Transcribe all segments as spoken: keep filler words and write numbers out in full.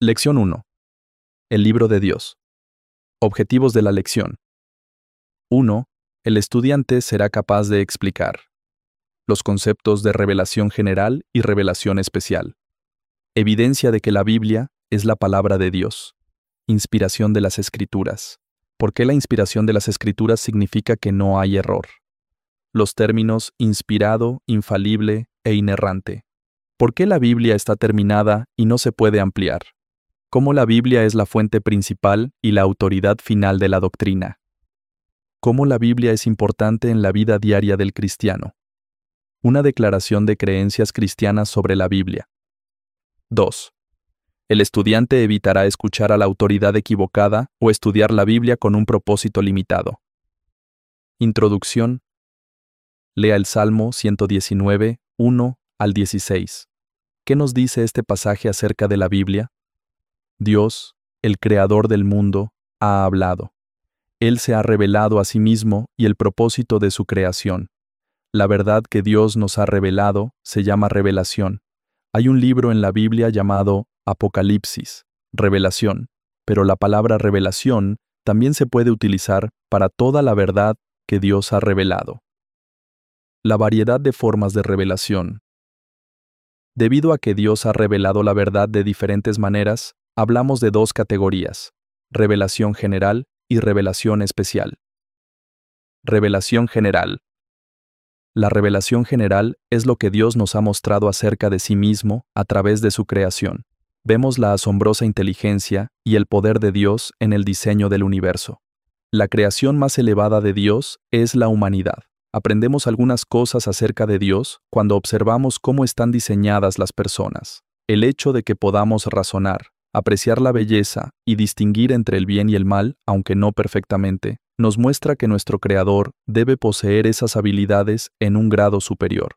Lección uno. El libro de Dios. Objetivos de la lección. uno. El estudiante será capaz de explicar los conceptos de revelación general y revelación especial. Evidencia de que la Biblia es la palabra de Dios. Inspiración de las Escrituras. ¿Por qué la inspiración de las Escrituras significa que no hay error? Los términos inspirado, infalible e inerrante. ¿Por qué la Biblia está terminada y no se puede ampliar? ¿Cómo la Biblia es la fuente principal y la autoridad final de la doctrina? ¿Cómo la Biblia es importante en la vida diaria del cristiano? Una declaración de creencias cristianas sobre la Biblia. dos. El estudiante evitará escuchar a la autoridad equivocada o estudiar la Biblia con un propósito limitado. Introducción. Lea el Salmo ciento diecinueve, uno al dieciséis. ¿Qué nos dice este pasaje acerca de la Biblia? Dios, el creador del mundo, ha hablado. Él se ha revelado a sí mismo y el propósito de su creación. La verdad que Dios nos ha revelado se llama revelación. Hay un libro en la Biblia llamado Apocalipsis, revelación, pero la palabra revelación también se puede utilizar para toda la verdad que Dios ha revelado. La variedad de formas de revelación. Debido a que Dios ha revelado la verdad de diferentes maneras, hablamos de dos categorías: revelación general y revelación especial. Revelación general. La revelación general es lo que Dios nos ha mostrado acerca de sí mismo a través de su creación. Vemos la asombrosa inteligencia y el poder de Dios en el diseño del universo. La creación más elevada de Dios es la humanidad. Aprendemos algunas cosas acerca de Dios cuando observamos cómo están diseñadas las personas. El hecho de que podamos razonar, apreciar la belleza y distinguir entre el bien y el mal, aunque no perfectamente, nos muestra que nuestro Creador debe poseer esas habilidades en un grado superior.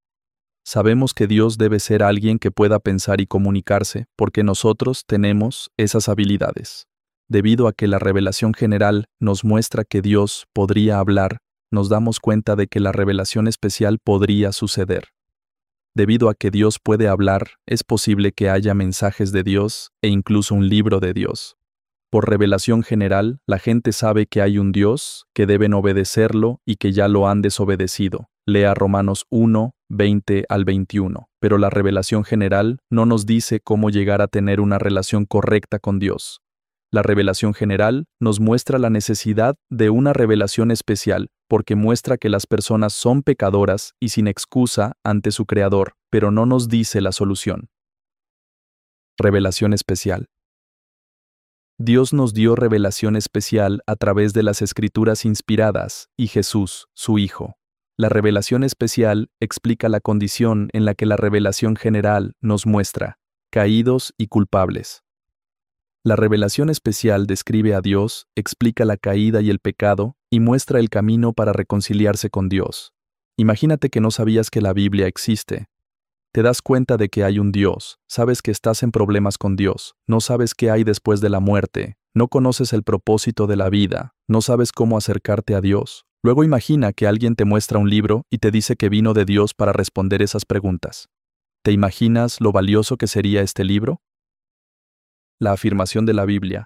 Sabemos que Dios debe ser alguien que pueda pensar y comunicarse, porque nosotros tenemos esas habilidades. Debido a que la revelación general nos muestra que Dios podría hablar, nos damos cuenta de que la revelación especial podría suceder. Debido a que Dios puede hablar, es posible que haya mensajes de Dios e incluso un libro de Dios. Por revelación general, la gente sabe que hay un Dios, que deben obedecerlo y que ya lo han desobedecido. Lea Romanos uno, veinte al veintiuno. Pero la revelación general no nos dice cómo llegar a tener una relación correcta con Dios. La revelación general nos muestra la necesidad de una revelación especial, porque muestra que las personas son pecadoras y sin excusa ante su Creador, pero no nos dice la solución. Revelación especial. Dios nos dio revelación especial a través de las Escrituras inspiradas y Jesús, su Hijo. La revelación especial explica la condición en la que la revelación general nos muestra, caídos y culpables. La revelación especial describe a Dios, explica la caída y el pecado, y muestra el camino para reconciliarse con Dios. Imagínate que no sabías que la Biblia existe. Te das cuenta de que hay un Dios, sabes que estás en problemas con Dios, no sabes qué hay después de la muerte, no conoces el propósito de la vida, no sabes cómo acercarte a Dios. Luego imagina que alguien te muestra un libro y te dice que vino de Dios para responder esas preguntas. ¿Te imaginas lo valioso que sería este libro? La afirmación de la Biblia.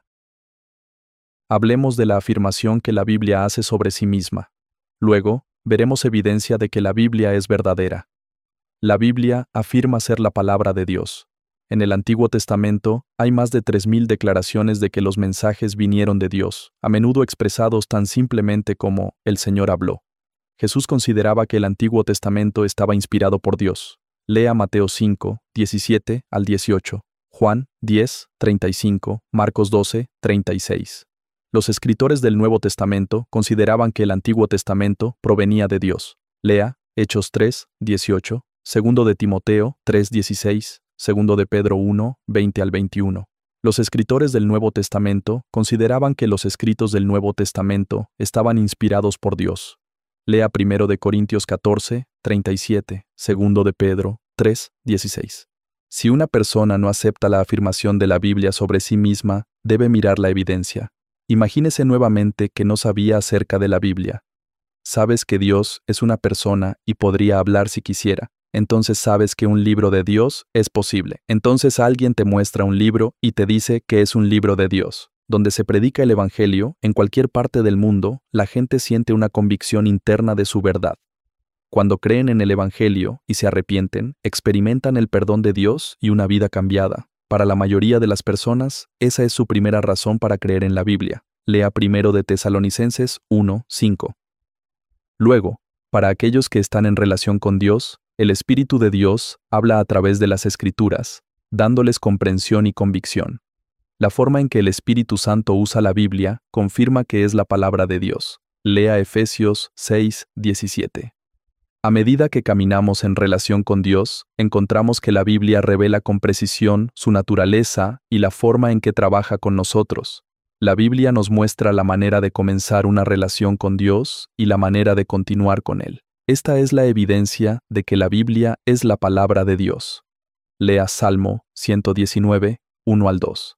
Hablemos de la afirmación que la Biblia hace sobre sí misma. Luego, veremos evidencia de que la Biblia es verdadera. La Biblia afirma ser la palabra de Dios. En el Antiguo Testamento hay más de tres mil declaraciones de que los mensajes vinieron de Dios, a menudo expresados tan simplemente como «el Señor habló». Jesús consideraba que el Antiguo Testamento estaba inspirado por Dios. Lea Mateo cinco, diecisiete al dieciocho. Juan diez, treinta y cinco, Marcos doce, treinta y seis. Los escritores del Nuevo Testamento consideraban que el Antiguo Testamento provenía de Dios. Lea Hechos tres, dieciocho, Segundo de Timoteo tres, dieciséis, Segundo de Pedro uno, veinte al veintiuno. Los escritores del Nuevo Testamento consideraban que los escritos del Nuevo Testamento estaban inspirados por Dios. Lea Primero de Corintios catorce, treinta y siete, Segundo de Pedro tres, dieciséis. Si una persona no acepta la afirmación de la Biblia sobre sí misma, debe mirar la evidencia. Imagínese nuevamente que no sabía acerca de la Biblia. Sabes que Dios es una persona y podría hablar si quisiera. entonces sabes que un libro de Dios es posible. Entonces alguien te muestra un libro y te dice que es un libro de Dios. Donde se predica el Evangelio, en cualquier parte del mundo, la gente siente una convicción interna de su verdad. Cuando creen en el Evangelio y se arrepienten, experimentan el perdón de Dios y una vida cambiada. Para la mayoría de las personas, esa es su primera razón para creer en la Biblia. Lea primero de Tesalonicenses uno, cinco. Luego, para aquellos que están en relación con Dios, el Espíritu de Dios habla a través de las Escrituras, dándoles comprensión y convicción. La forma en que el Espíritu Santo usa la Biblia confirma que es la palabra de Dios. Lea Efesios seis, diecisiete. A medida que caminamos en relación con Dios, encontramos que la Biblia revela con precisión su naturaleza y la forma en que trabaja con nosotros. La Biblia nos muestra la manera de comenzar una relación con Dios y la manera de continuar con Él. Esta es la evidencia de que la Biblia es la palabra de Dios. Lea Salmo ciento diecinueve, uno al dos.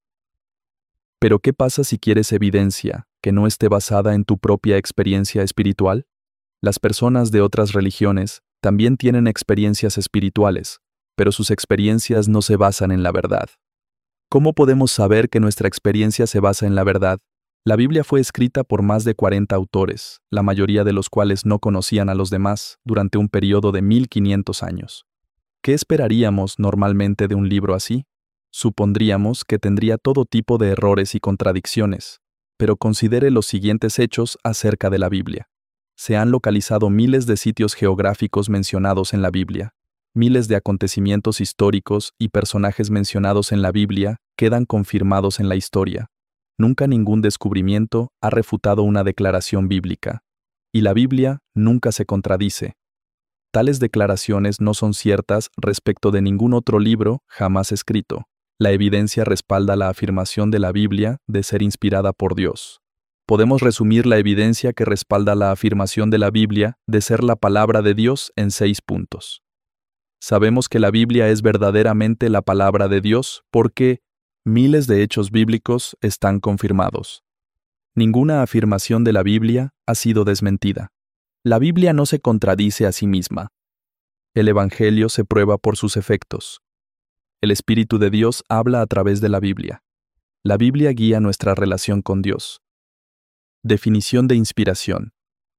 Pero ¿qué pasa si quieres evidencia que no esté basada en tu propia experiencia espiritual? Las personas de otras religiones también tienen experiencias espirituales, pero sus experiencias no se basan en la verdad. ¿Cómo podemos saber que nuestra experiencia se basa en la verdad? La Biblia fue escrita por más de cuarenta autores, la mayoría de los cuales no conocían a los demás durante un periodo de mil quinientos años. ¿Qué esperaríamos normalmente de un libro así? Supondríamos que tendría todo tipo de errores y contradicciones, pero considere los siguientes hechos acerca de la Biblia. Se han localizado miles de sitios geográficos mencionados en la Biblia. Miles de acontecimientos históricos y personajes mencionados en la Biblia quedan confirmados en la historia. Nunca ningún descubrimiento ha refutado una declaración bíblica. Y la Biblia nunca se contradice. Tales declaraciones no son ciertas respecto de ningún otro libro jamás escrito. La evidencia respalda la afirmación de la Biblia de ser inspirada por Dios. Podemos resumir la evidencia que respalda la afirmación de la Biblia de ser la palabra de Dios en seis puntos. Sabemos que la Biblia es verdaderamente la palabra de Dios porque miles de hechos bíblicos están confirmados. Ninguna afirmación de la Biblia ha sido desmentida. La Biblia no se contradice a sí misma. El Evangelio se prueba por sus efectos. El Espíritu de Dios habla a través de la Biblia. La Biblia guía nuestra relación con Dios. Definición de inspiración.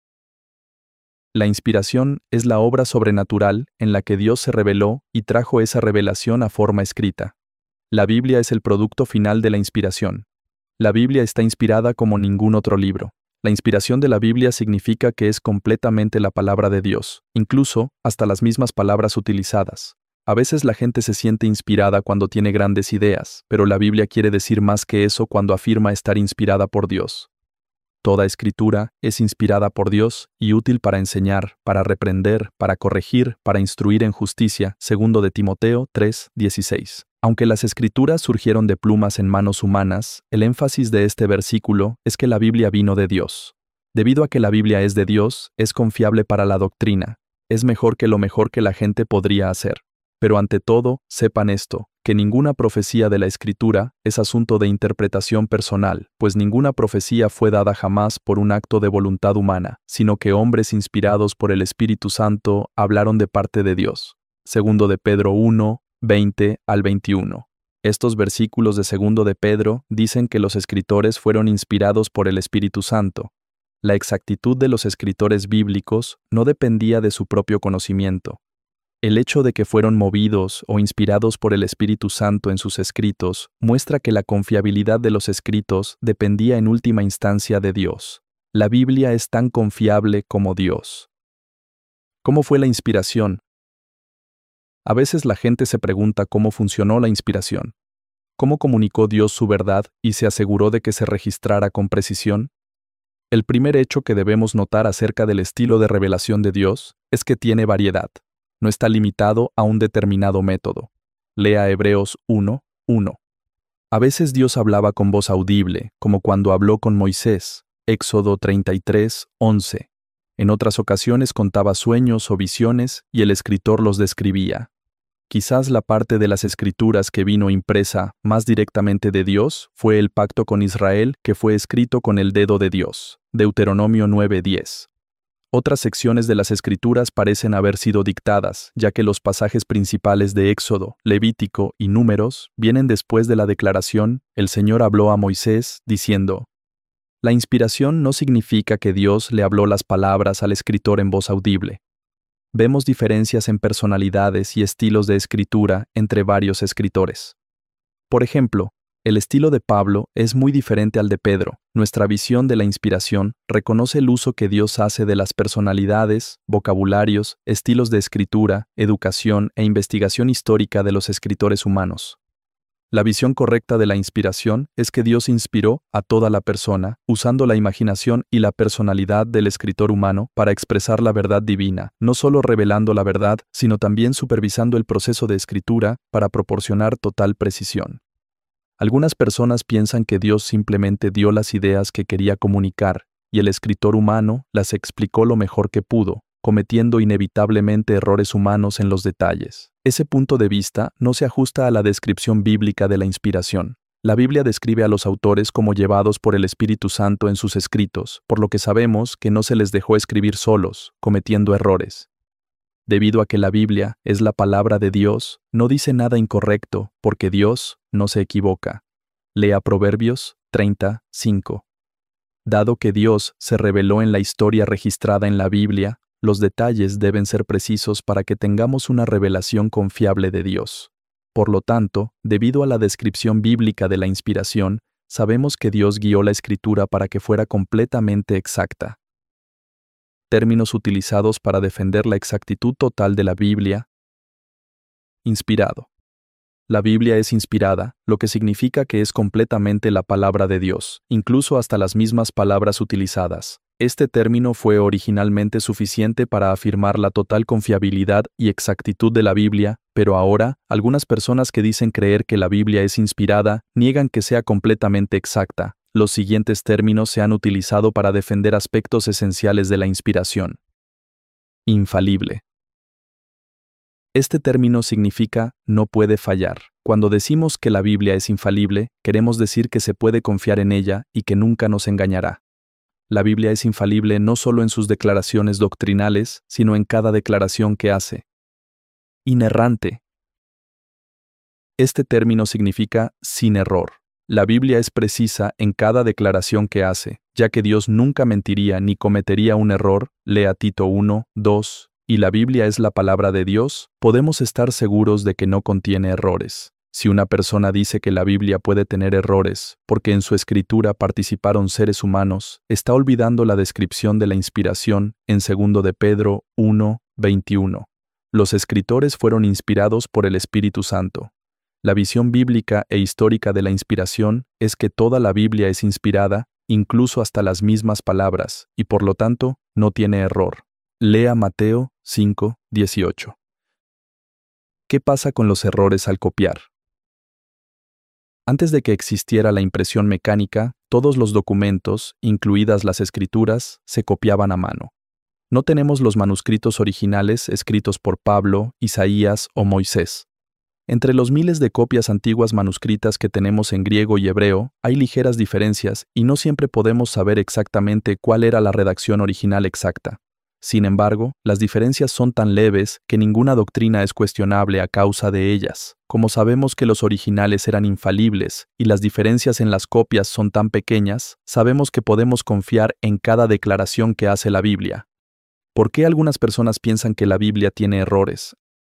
La inspiración es la obra sobrenatural en la que Dios se reveló y trajo esa revelación a forma escrita. La Biblia es el producto final de la inspiración. La Biblia está inspirada como ningún otro libro. La inspiración de la Biblia significa que es completamente la palabra de Dios, incluso hasta las mismas palabras utilizadas. A veces la gente se siente inspirada cuando tiene grandes ideas, pero la Biblia quiere decir más que eso cuando afirma estar inspirada por Dios. Toda escritura es inspirada por Dios y útil para enseñar, para reprender, para corregir, para instruir en justicia, segundo de Timoteo tres, dieciséis. Aunque las escrituras surgieron de plumas en manos humanas, el énfasis de este versículo es que la Biblia vino de Dios. Debido a que la Biblia es de Dios, es confiable para la doctrina. Es mejor que lo mejor que la gente podría hacer. Pero ante todo, sepan esto, que ninguna profecía de la Escritura es asunto de interpretación personal, pues ninguna profecía fue dada jamás por un acto de voluntad humana, sino que hombres inspirados por el Espíritu Santo hablaron de parte de Dios. Segundo de Pedro uno, veinte al veintiuno. Estos versículos de Segundo de Pedro dicen que los escritores fueron inspirados por el Espíritu Santo. La exactitud de los escritores bíblicos no dependía de su propio conocimiento. El hecho de que fueron movidos o inspirados por el Espíritu Santo en sus escritos muestra que la confiabilidad de los escritos dependía en última instancia de Dios. La Biblia es tan confiable como Dios. ¿Cómo fue la inspiración? A veces la gente se pregunta cómo funcionó la inspiración. ¿Cómo comunicó Dios su verdad y se aseguró de que se registrara con precisión? El primer hecho que debemos notar acerca del estilo de revelación de Dios es que tiene variedad. No está limitado a un determinado método. Lea Hebreos uno, uno. A veces Dios hablaba con voz audible, como cuando habló con Moisés, Éxodo treinta y tres, once. En otras ocasiones contaba sueños o visiones y el escritor los describía. Quizás la parte de las Escrituras que vino impresa más directamente de Dios fue el pacto con Israel que fue escrito con el dedo de Dios. Deuteronomio nueve, diez. Otras secciones de las Escrituras parecen haber sido dictadas, ya que los pasajes principales de Éxodo, Levítico y Números vienen después de la declaración: el Señor habló a Moisés, diciendo. La inspiración no significa que Dios le habló las palabras al escritor en voz audible. Vemos diferencias en personalidades y estilos de escritura entre varios escritores. Por ejemplo, el estilo de Pablo es muy diferente al de Pedro. Nuestra visión de la inspiración reconoce el uso que Dios hace de las personalidades, vocabularios, estilos de escritura, educación e investigación histórica de los escritores humanos. La visión correcta de la inspiración es que Dios inspiró a toda la persona, usando la imaginación y la personalidad del escritor humano para expresar la verdad divina, no solo revelando la verdad, sino también supervisando el proceso de escritura para proporcionar total precisión. Algunas personas piensan que Dios simplemente dio las ideas que quería comunicar, y el escritor humano las explicó lo mejor que pudo, cometiendo inevitablemente errores humanos en los detalles. Ese punto de vista no se ajusta a la descripción bíblica de la inspiración. La Biblia describe a los autores como llevados por el Espíritu Santo en sus escritos, por lo que sabemos que no se les dejó escribir solos, cometiendo errores. Debido a que la Biblia es la palabra de Dios, no dice nada incorrecto, porque Dios no se equivoca. Lea Proverbios treinta, cinco. Dado que Dios se reveló en la historia registrada en la Biblia, los detalles deben ser precisos para que tengamos una revelación confiable de Dios. Por lo tanto, debido a la descripción bíblica de la inspiración, sabemos que Dios guió la Escritura para que fuera completamente exacta. Términos utilizados para defender la exactitud total de la Biblia. Inspirado. La Biblia es inspirada, lo que significa que es completamente la palabra de Dios, incluso hasta las mismas palabras utilizadas. Este término fue originalmente suficiente para afirmar la total confiabilidad y exactitud de la Biblia, pero ahora, algunas personas que dicen creer que la Biblia es inspirada, niegan que sea completamente exacta. Los siguientes términos se han utilizado para defender aspectos esenciales de la inspiración. Infalible. Este término significa no puede fallar. Cuando decimos que la Biblia es infalible, queremos decir que se puede confiar en ella y que nunca nos engañará. La Biblia es infalible no solo en sus declaraciones doctrinales, sino en cada declaración que hace. Inerrante. Este término significa sin error. La Biblia es precisa en cada declaración que hace, ya que Dios nunca mentiría ni cometería un error. Lea Tito uno, dos. Y la Biblia es la palabra de Dios, podemos estar seguros de que no contiene errores. Si una persona dice que la Biblia puede tener errores, porque en su escritura participaron seres humanos, está olvidando la descripción de la inspiración en segundo de Pedro uno, veintiuno. Los escritores fueron inspirados por el Espíritu Santo. La visión bíblica e histórica de la inspiración es que toda la Biblia es inspirada, incluso hasta las mismas palabras, y por lo tanto, no tiene error. Lea Mateo cinco, dieciocho. ¿Qué pasa con los errores al copiar? Antes de que existiera la impresión mecánica, todos los documentos, incluidas las escrituras, se copiaban a mano. No tenemos los manuscritos originales escritos por Pablo, Isaías o Moisés. Entre los miles de copias antiguas manuscritas que tenemos en griego y hebreo, hay ligeras diferencias y no siempre podemos saber exactamente cuál era la redacción original exacta. Sin embargo, las diferencias son tan leves que ninguna doctrina es cuestionable a causa de ellas. Como sabemos que los originales eran infalibles y las diferencias en las copias son tan pequeñas, sabemos que podemos confiar en cada declaración que hace la Biblia. ¿Por qué algunas personas piensan que la Biblia tiene errores?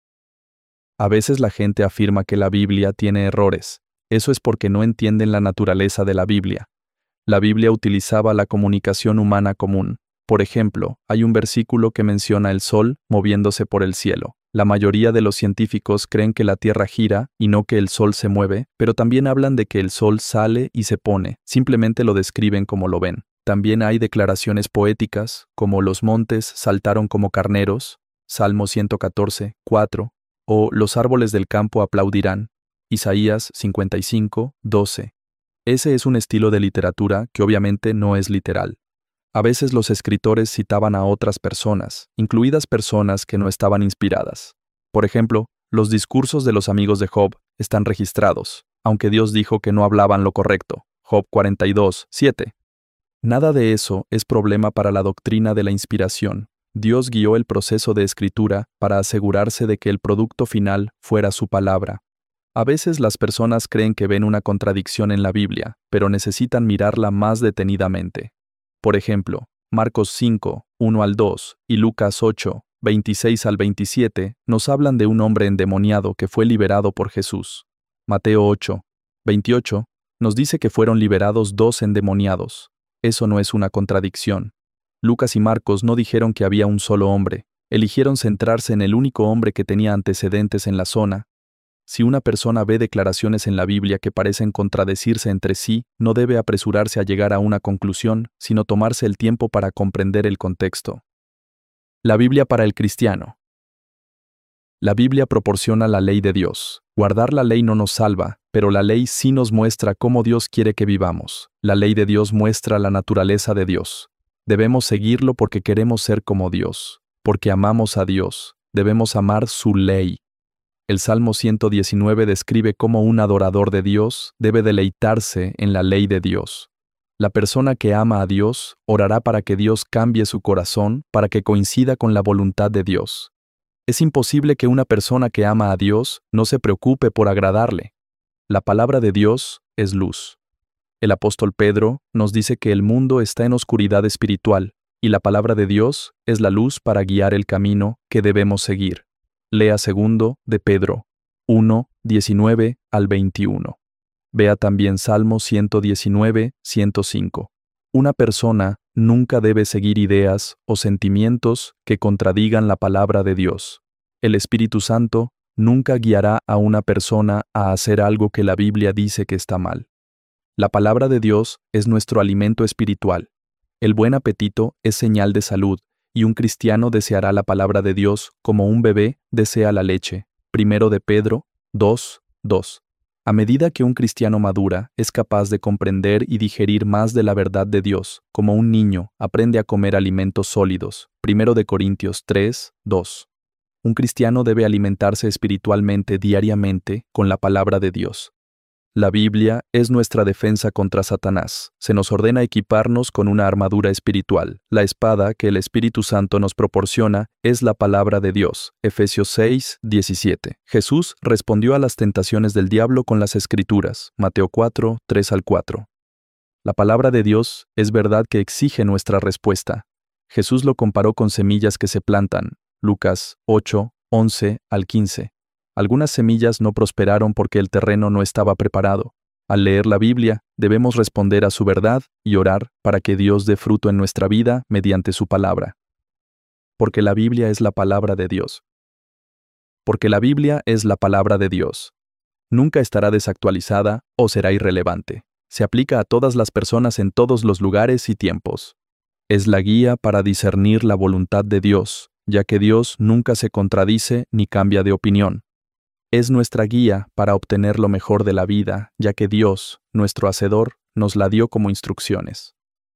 A veces la gente afirma que la Biblia tiene errores. Eso es porque no entienden la naturaleza de la Biblia. La Biblia utilizaba la comunicación humana común. Por ejemplo, hay un versículo que menciona el sol moviéndose por el cielo. La mayoría de los científicos creen que la Tierra gira y no que el sol se mueve, pero también hablan de que el sol sale y se pone. Simplemente lo describen como lo ven. También hay declaraciones poéticas, como los montes saltaron como carneros, Salmo ciento catorce, cuatro, o los árboles del campo aplaudirán, Isaías cincuenta y cinco, doce. Ese es un estilo de literatura que obviamente no es literal. A veces los escritores citaban a otras personas, incluidas personas que no estaban inspiradas. Por ejemplo, los discursos de los amigos de Job están registrados, aunque Dios dijo que no hablaban lo correcto. Job cuarenta y dos, siete. Nada de eso es problema para la doctrina de la inspiración. Dios guió el proceso de escritura para asegurarse de que el producto final fuera su palabra. A veces las personas creen que ven una contradicción en la Biblia, pero necesitan mirarla más detenidamente. Por ejemplo, Marcos cinco, uno al dos y Lucas ocho, veintiséis al veintisiete nos hablan de un hombre endemoniado que fue liberado por Jesús. Mateo ocho, veintiocho nos dice que fueron liberados dos endemoniados. Eso no es una contradicción. Lucas y Marcos no dijeron que había un solo hombre, eligieron centrarse en el único hombre que tenía antecedentes en la zona. Si una persona ve declaraciones en la Biblia que parecen contradecirse entre sí, no debe apresurarse a llegar a una conclusión, sino tomarse el tiempo para comprender el contexto. La Biblia para el cristiano. La Biblia proporciona la ley de Dios. Guardar la ley no nos salva, pero la ley sí nos muestra cómo Dios quiere que vivamos. La ley de Dios muestra la naturaleza de Dios. Debemos seguirlo porque queremos ser como Dios. Porque amamos a Dios, debemos amar su ley. El Salmo ciento diecinueve describe cómo un adorador de Dios debe deleitarse en la ley de Dios. La persona que ama a Dios orará para que Dios cambie su corazón para que coincida con la voluntad de Dios. Es imposible que una persona que ama a Dios no se preocupe por agradarle. La palabra de Dios es luz. El apóstol Pedro nos dice que el mundo está en oscuridad espiritual y la palabra de Dios es la luz para guiar el camino que debemos seguir. Lea segundo de Pedro uno, diecinueve al veintiuno. Vea también Salmo ciento diecinueve, ciento cinco. Una persona nunca debe seguir ideas o sentimientos que contradigan la palabra de Dios. El Espíritu Santo nunca guiará a una persona a hacer algo que la Biblia dice que está mal. La palabra de Dios es nuestro alimento espiritual. El buen apetito es señal de salud, y un cristiano deseará la palabra de Dios como un bebé desea la leche. Primero de Pedro dos, dos. A medida que un cristiano madura, es capaz de comprender y digerir más de la verdad de Dios, como un niño aprende a comer alimentos sólidos. Primero de Corintios tres, dos. Un cristiano debe alimentarse espiritualmente diariamente con la palabra de Dios. La Biblia es nuestra defensa contra Satanás. Se nos ordena equiparnos con una armadura espiritual. La espada que el Espíritu Santo nos proporciona es la palabra de Dios. Efesios seis, diecisiete. Jesús respondió a las tentaciones del diablo con las Escrituras. Mateo cuatro, tres al cuatro. La palabra de Dios es verdad que exige nuestra respuesta. Jesús lo comparó con semillas que se plantan. Lucas ocho, once al quince. Algunas semillas no prosperaron porque el terreno no estaba preparado. Al leer la Biblia, debemos responder a su verdad y orar para que Dios dé fruto en nuestra vida mediante su palabra. Porque la Biblia es la palabra de Dios. Porque la Biblia es la palabra de Dios. Nunca estará desactualizada o será irrelevante. Se aplica a todas las personas en todos los lugares y tiempos. Es la guía para discernir la voluntad de Dios, ya que Dios nunca se contradice ni cambia de opinión. Es nuestra guía para obtener lo mejor de la vida, ya que Dios, nuestro Hacedor, nos la dio como instrucciones.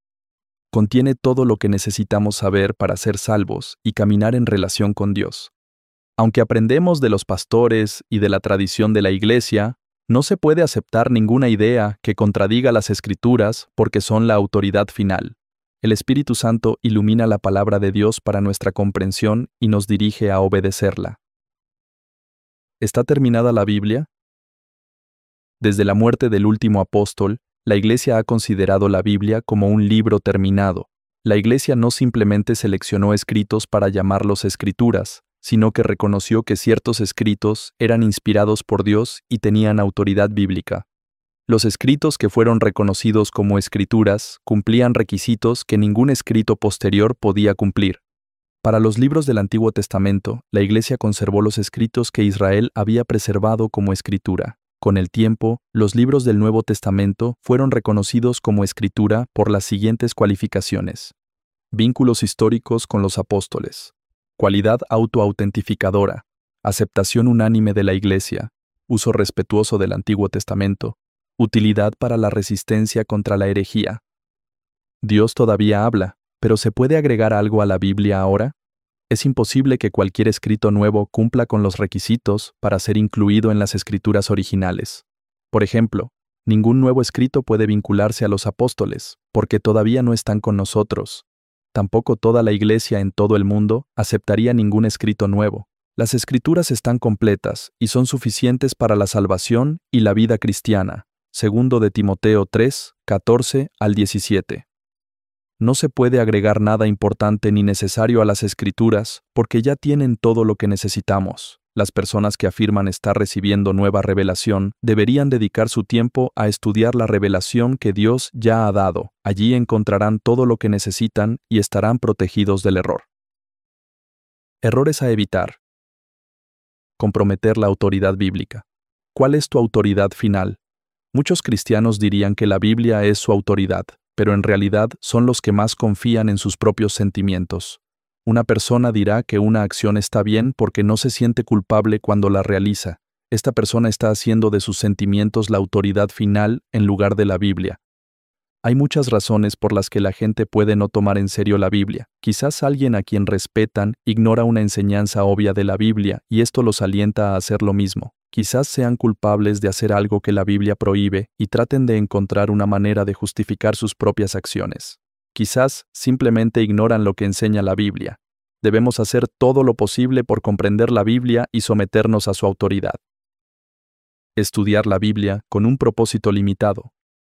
Contiene todo lo que necesitamos saber para ser salvos y caminar en relación con Dios. Aunque aprendemos de los pastores y de la tradición de la Iglesia, no se puede aceptar ninguna idea que contradiga las Escrituras porque son la autoridad final. El Espíritu Santo ilumina la palabra de Dios para nuestra comprensión y nos dirige a obedecerla. ¿Está terminada la Biblia? Desde la muerte del último apóstol, la Iglesia ha considerado la Biblia como un libro terminado. La Iglesia no simplemente seleccionó escritos para llamarlos escrituras, sino que reconoció que ciertos escritos eran inspirados por Dios y tenían autoridad bíblica. Los escritos que fueron reconocidos como escrituras cumplían requisitos que ningún escrito posterior podía cumplir. Para los libros del Antiguo Testamento, la Iglesia conservó los escritos que Israel había preservado como escritura. Con el tiempo, los libros del Nuevo Testamento fueron reconocidos como escritura por las siguientes cualificaciones. Vínculos históricos con los apóstoles. Cualidad autoautentificadora. Aceptación unánime de la Iglesia. Uso respetuoso del Antiguo Testamento. Utilidad para la resistencia contra la herejía. Dios todavía habla. ¿Pero se puede agregar algo a la Biblia ahora? Es imposible que cualquier escrito nuevo cumpla con los requisitos para ser incluido en las escrituras originales. Por ejemplo, Ningún nuevo escrito puede vincularse a los apóstoles, porque todavía no están con nosotros. Tampoco toda la Iglesia en todo el mundo aceptaría ningún escrito nuevo. Las Escrituras están completas y son suficientes para la salvación y la vida cristiana. Segundo de Timoteo tres, catorce al diecisiete. No se puede agregar nada importante ni necesario a las Escrituras, porque ya tienen todo lo que necesitamos. Las personas que afirman estar recibiendo nueva revelación deberían dedicar su tiempo a estudiar la revelación que Dios ya ha dado. Allí encontrarán todo lo que necesitan y estarán protegidos del error. Errores a evitar. Comprometer la autoridad bíblica. ¿Cuál es tu autoridad final? Muchos cristianos dirían que la Biblia es su autoridad, pero en realidad son los que más confían en sus propios sentimientos. Una persona dirá que una acción está bien porque no se siente culpable cuando la realiza. Esta persona está haciendo de sus sentimientos la autoridad final en lugar de la Biblia. Hay muchas razones por las que la gente puede no tomar en serio la Biblia. Quizás alguien a quien respetan ignora una enseñanza obvia de la Biblia y esto los alienta a hacer lo mismo. Quizás sean culpables de hacer algo que la Biblia prohíbe y traten de encontrar una manera de justificar sus propias acciones. Quizás simplemente ignoran lo que enseña la Biblia. Debemos hacer todo lo posible por comprender la Biblia y someternos a su autoridad. Estudiar la Biblia con un propósito limitado.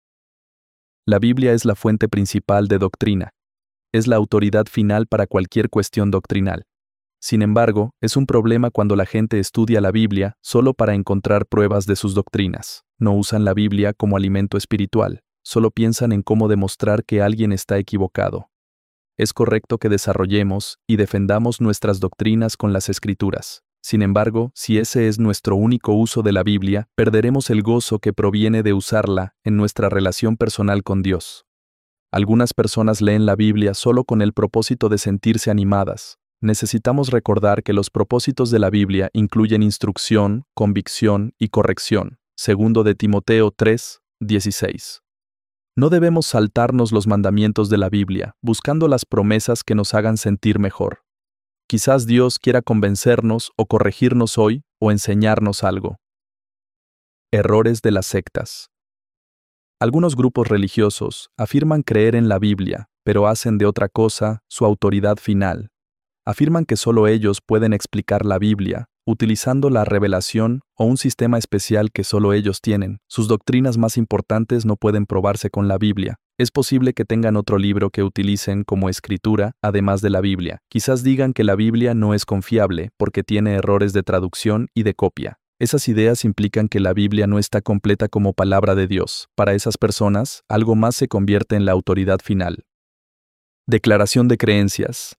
La Biblia es la fuente principal de doctrina. Es la autoridad final para cualquier cuestión doctrinal. Sin embargo, es un problema cuando la gente estudia la Biblia solo para encontrar pruebas de sus doctrinas. No usan la Biblia como alimento espiritual. Solo piensan en cómo demostrar que alguien está equivocado. Es correcto que desarrollemos y defendamos nuestras doctrinas con las Escrituras. Sin embargo, si ese es nuestro único uso de la Biblia, perderemos el gozo que proviene de usarla en nuestra relación personal con Dios. Algunas personas leen la Biblia solo con el propósito de sentirse animadas. Necesitamos recordar que los propósitos de la Biblia incluyen instrucción, convicción y corrección. Segundo de Timoteo tres, dieciséis. No debemos saltarnos los mandamientos de la Biblia, buscando las promesas que nos hagan sentir mejor. Quizás Dios quiera convencernos o corregirnos hoy o enseñarnos algo. Errores de las sectas. Algunos grupos religiosos afirman creer en la Biblia, pero hacen de otra cosa su autoridad final. Afirman que solo ellos pueden explicar la Biblia, utilizando la revelación o un sistema especial que solo ellos tienen. Sus doctrinas más importantes no pueden probarse con la Biblia. Es posible que tengan otro libro que utilicen como escritura, además de la Biblia. Quizás digan que la Biblia no es confiable porque tiene errores de traducción y de copia. Esas ideas implican que la Biblia no está completa como palabra de Dios. Para esas personas, algo más se convierte en la autoridad final. Declaración de creencias.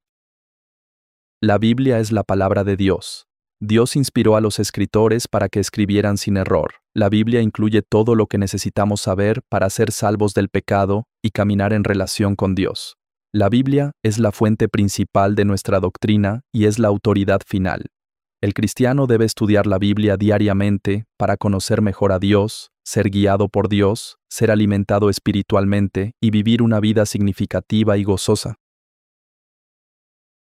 La Biblia es la palabra de Dios. Dios inspiró a los escritores para que escribieran sin error. La Biblia incluye todo lo que necesitamos saber para ser salvos del pecado y caminar en relación con Dios. La Biblia es la fuente principal de nuestra doctrina y es la autoridad final. El cristiano debe estudiar la Biblia diariamente para conocer mejor a Dios, ser guiado por Dios, ser alimentado espiritualmente y vivir una vida significativa y gozosa.